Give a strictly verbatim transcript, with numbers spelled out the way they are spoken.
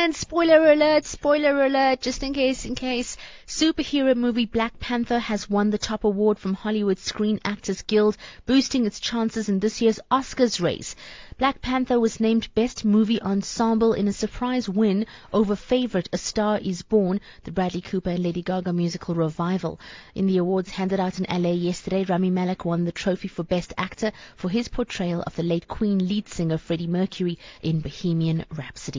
And spoiler alert, spoiler alert, just in case, in case, superhero movie Black Panther has won the top award from Hollywood Screen Actors Guild, boosting its chances in this year's Oscars race. Black Panther was named Best Movie Ensemble in a surprise win over favorite A Star Is Born, the Bradley Cooper and Lady Gaga musical revival. In the awards handed out in L A yesterday, Rami Malek won the trophy for Best Actor for his portrayal of the late Queen lead singer Freddie Mercury in Bohemian Rhapsody.